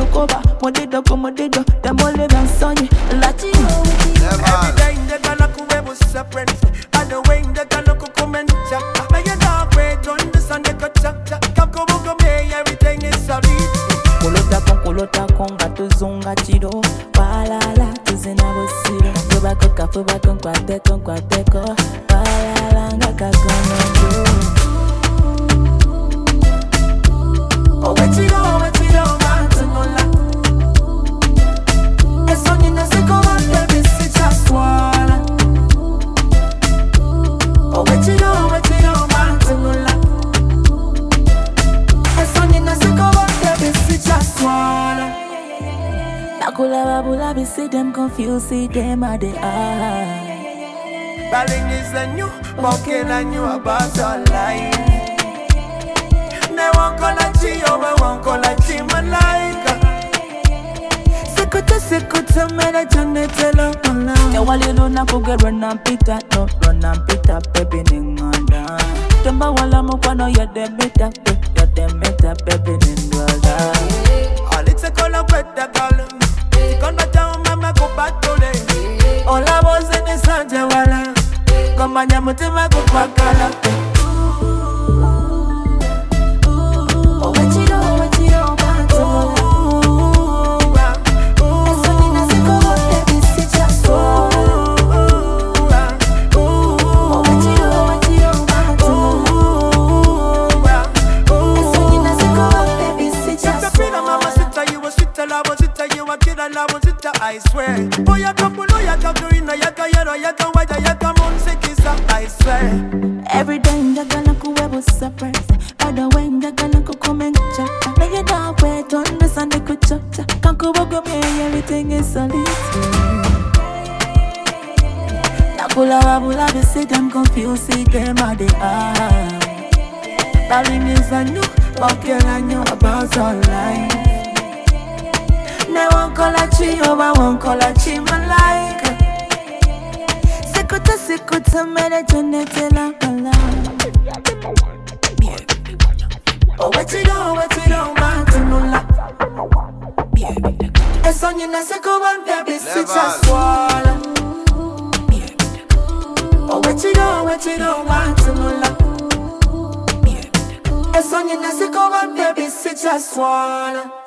cover. Modido como dido, te mole ben sonye. Latino. Every day they gonna come with separate. And the way they gonna come and chat. Now you don't wait to understand the chat. Come go me, everything is solid. Kolota con gato zonga chiro. Palala, tuzina bosiro. Fuba con quateco. Palala, ngaka kono. Oh, what you know, man, to no la. Eso ni no se como baby, si just swallow. Oh, what you know, man, to no la. Eso ni no se como baby, si just swallow. Nakula babula, we see them confused, see them at the eye. Darling is a new, walking and you about your life. They won't call a G over, won't call a G malaika. Sekuta, mera jane telo mala. Ya wale luna kuge run and pita, baby ninganda. Temba wala mukwano ya demita, baby ninganda. All it's a color with the color. Gonna tell mama go back today. All I was in the Santa Wala. Come on, Yamutima go back. Oh, what you know, man, to no la. Eso ni no se como baby, si just swallow. Oh, what you know, man, to no la. Eso ni no se como baby, si just swallow. Mama sita, you a sita, la one sita, you a kid, and la one sita, I swear. Boy, I come below, ya come green, ya come yellow, ya come white, ya come on, sick, I swear. Every day they're gonna go with surprise. By the way, they're gonna go come and chat. Now you don't wait to understand the good chat. Can't go me, everything is solid. Nakula wabula, we see them confused, see them at the eye. Darling is a new, walking and you about your life. They won't call a tree over, won't call a tree malaika. Sekuta, mera jane tela mala. Oh, what you know, man, to no la. Eso ni no se como baby, si just swallow. Oh, what you know, man, to no la. Eso ni no se como baby, si just swallow.